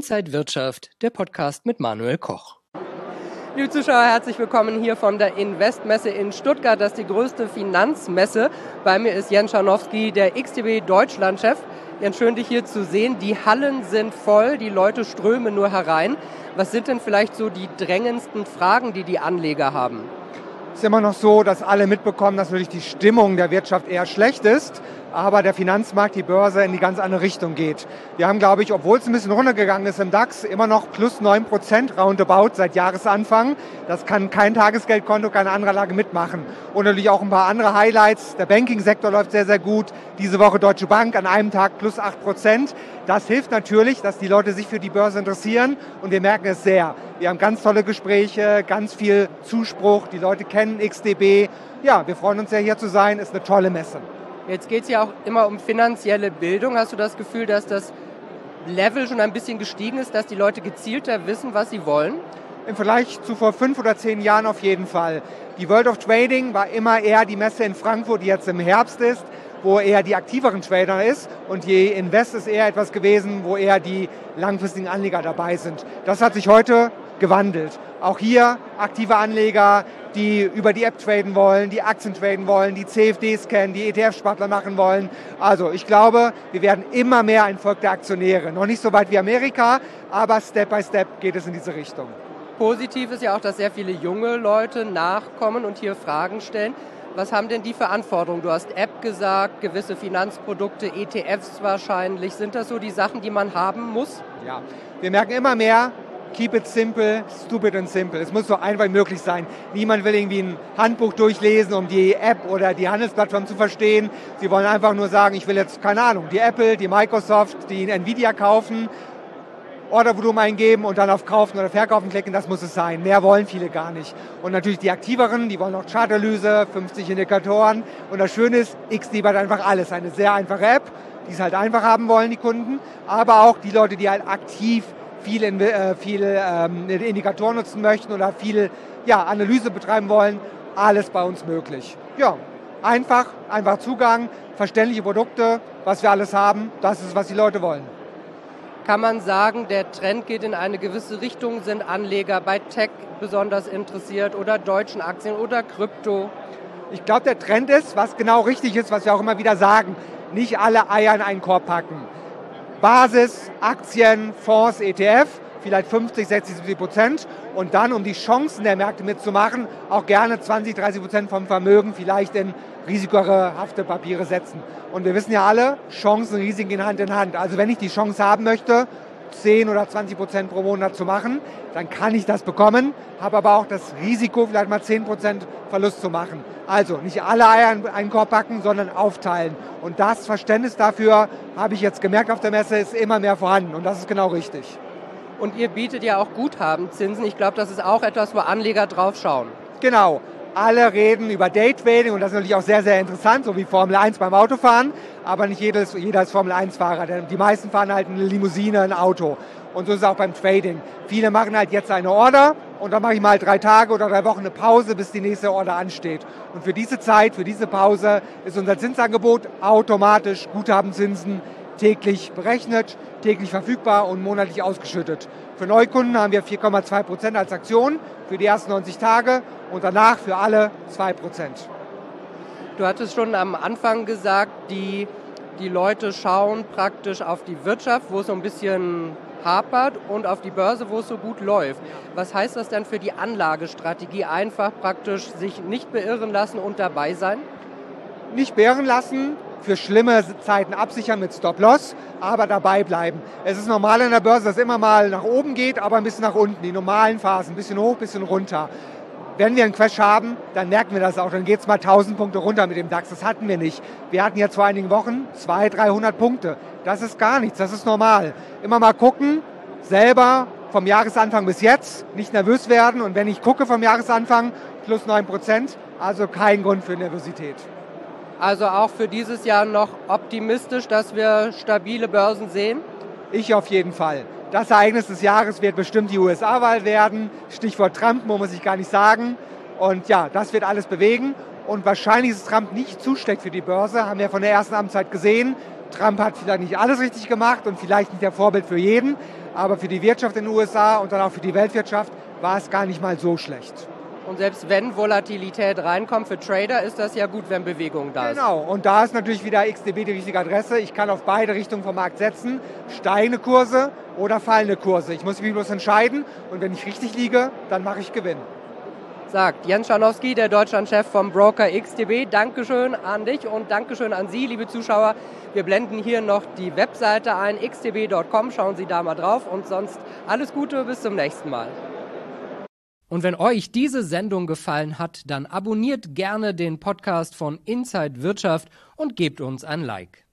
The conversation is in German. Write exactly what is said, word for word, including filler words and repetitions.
Inside Wirtschaft, der Podcast mit Manuel Koch. Liebe Zuschauer, herzlich willkommen hier von der Investmesse in Stuttgart. Das ist die größte Finanzmesse. Bei mir ist Jens Scharnowski, der X T B Deutschlandchef. Jens, schön, dich hier zu sehen. Die Hallen sind voll, die Leute strömen nur herein. Was sind denn vielleicht so die drängendsten Fragen, die die Anleger haben? Es ist immer noch so, dass alle mitbekommen, dass natürlich die Stimmung der Wirtschaft eher schlecht ist, aber der Finanzmarkt, die Börse in die ganz andere Richtung geht. Wir haben, glaube ich, obwohl es ein bisschen runtergegangen ist im DAX, immer noch plus neun Prozent roundabout seit Jahresanfang. Das kann kein Tagesgeldkonto, keine andere Anlage mitmachen. Und natürlich auch ein paar andere Highlights. Der Banking-Sektor läuft sehr, sehr gut. Diese Woche Deutsche Bank an einem Tag plus acht Prozent. Das hilft natürlich, dass die Leute sich für die Börse interessieren und wir merken es sehr. Wir haben ganz tolle Gespräche, ganz viel Zuspruch. Die Leute kennen X T B. Ja, wir freuen uns sehr, hier zu sein. Ist eine tolle Messe. Jetzt geht es ja auch immer um finanzielle Bildung. Hast du das Gefühl, dass das Level schon ein bisschen gestiegen ist, dass die Leute gezielter wissen, was sie wollen? Im Vergleich zu vor fünf oder zehn Jahren auf jeden Fall. Die World of Trading war immer eher die Messe in Frankfurt, die jetzt im Herbst ist, wo eher die aktiveren Trader ist. Und die Invest ist eher etwas gewesen, wo eher die langfristigen Anleger dabei sind. Das hat sich heute gewandelt. Auch hier aktive Anleger, die über die App traden wollen, die Aktien traden wollen, die C F Ds kennen, die E T F-Spartler machen wollen. Also ich glaube, wir werden immer mehr ein Volk der Aktionäre. Noch nicht so weit wie Amerika, aber Step by Step geht es in diese Richtung. Positiv ist ja auch, dass sehr viele junge Leute nachkommen und hier Fragen stellen. Was haben denn die für Anforderungen? Du hast App gesagt, gewisse Finanzprodukte, E T Fs wahrscheinlich. Sind das so die Sachen, die man haben muss? Ja, wir merken immer mehr, keep it simple, stupid and simple. Es muss so einfach wie möglich sein. Niemand will irgendwie ein Handbuch durchlesen, um die App oder die Handelsplattform zu verstehen. Sie wollen einfach nur sagen, ich will jetzt, keine Ahnung, die Apple, die Microsoft, die Nvidia kaufen, Ordervolumen eingeben und dann auf Kaufen oder Verkaufen klicken, das muss es sein. Mehr wollen viele gar nicht. Und natürlich die Aktiveren, die wollen auch Chartanalyse, fünfzig Indikatoren. Und das Schöne ist, X T B hat einfach alles. Eine sehr einfache App, die es halt einfach haben wollen, die Kunden. Aber auch die Leute, die halt aktiv viele, äh, viele ähm, Indikatoren nutzen möchten oder viel ja, Analyse betreiben wollen, alles bei uns möglich. Ja, einfach, einfach Zugang, verständliche Produkte, was wir alles haben, das ist, was die Leute wollen. Kann man sagen, der Trend geht in eine gewisse Richtung? Sind Anleger bei Tech besonders interessiert oder deutschen Aktien oder Krypto? Ich glaube, der Trend ist, was genau richtig ist, was wir auch immer wieder sagen, nicht alle Eier in einen Korb packen. Basis, Aktien, Fonds, E T F, vielleicht fünfzig, sechzig, siebzig Prozent und dann, um die Chancen der Märkte mitzumachen, auch gerne zwanzig, dreißig Prozent vom Vermögen vielleicht in risikofremde Papiere setzen. Und wir wissen ja alle, Chancen und Risiken gehen Hand in Hand. Also wenn ich die Chance haben möchte, zehn oder zwanzig Prozent pro Monat zu machen, dann kann ich das bekommen, habe aber auch das Risiko, vielleicht mal zehn Prozent Verlust zu machen. Also nicht alle Eier in einen Korb packen, sondern aufteilen. Und das Verständnis dafür, habe ich jetzt gemerkt auf der Messe, ist immer mehr vorhanden. Und das ist genau richtig. Und ihr bietet ja auch Guthabenzinsen. Ich glaube, das ist auch etwas, wo Anleger drauf schauen. Genau. Alle reden über Daytrading und das ist natürlich auch sehr, sehr interessant, so wie Formel eins beim Autofahren. Aber nicht jedes, jeder ist Formel eins Fahrer. Denn die meisten fahren halt eine Limousine, ein Auto. Und so ist es auch beim Trading. Viele machen halt jetzt eine Order und dann mache ich mal drei Tage oder drei Wochen eine Pause, bis die nächste Order ansteht. Und für diese Zeit, für diese Pause ist unser Zinsangebot automatisch Guthabenzinsen täglich berechnet, täglich verfügbar und monatlich ausgeschüttet. Für Neukunden haben wir vier Komma zwei Prozent als Aktion für die ersten neunzig Tage und danach für alle zwei Prozent. Du hattest schon am Anfang gesagt, die, die Leute schauen praktisch auf die Wirtschaft, wo es so ein bisschen hapert und auf die Börse, wo es so gut läuft. Was heißt das denn für die Anlagestrategie? Einfach praktisch sich nicht beirren lassen und dabei sein? Nicht beirren lassen, für schlimme Zeiten absichern mit Stop-Loss, aber dabei bleiben. Es ist normal in der Börse, dass es immer mal nach oben geht, aber ein bisschen nach unten. Die normalen Phasen, ein bisschen hoch, ein bisschen runter. Wenn wir einen Crash haben, dann merken wir das auch. Dann geht es mal tausend Punkte runter mit dem DAX. Das hatten wir nicht. Wir hatten jetzt vor einigen Wochen zweihundert, dreihundert Punkte. Das ist gar nichts, das ist normal. Immer mal gucken, selber vom Jahresanfang bis jetzt, nicht nervös werden. Und wenn ich gucke vom Jahresanfang, plus neun Prozent, also kein Grund für Nervosität. Also auch für dieses Jahr noch optimistisch, dass wir stabile Börsen sehen? Ich auf jeden Fall. Das Ereignis des Jahres wird bestimmt die U S A-Wahl werden. Stichwort Trump, muss ich gar nicht sagen. Und ja, das wird alles bewegen. Und wahrscheinlich ist Trump nicht zu schlecht für die Börse, haben wir von der ersten Amtszeit gesehen. Trump hat vielleicht nicht alles richtig gemacht und vielleicht nicht der Vorbild für jeden. aber für die Wirtschaft in den U S A und dann auch für die Weltwirtschaft war es gar nicht mal so schlecht. Und selbst wenn Volatilität reinkommt für Trader, ist das ja gut, wenn Bewegung da ist. Genau, und da ist natürlich wieder X T B die richtige Adresse. Ich kann auf beide Richtungen vom Markt setzen, steigende Kurse oder fallende Kurse. Ich muss mich bloß entscheiden und wenn ich richtig liege, dann mache ich Gewinn. Sagt Jens Scharnowski, der Deutschlandchef vom Broker X T B. Dankeschön an dich und Dankeschön an Sie, liebe Zuschauer. Wir blenden hier noch die Webseite ein, x t b punkt com. Schauen Sie da mal drauf und sonst alles Gute, bis zum nächsten Mal. Und wenn euch diese Sendung gefallen hat, dann abonniert gerne den Podcast von Inside Wirtschaft und gebt uns ein Like.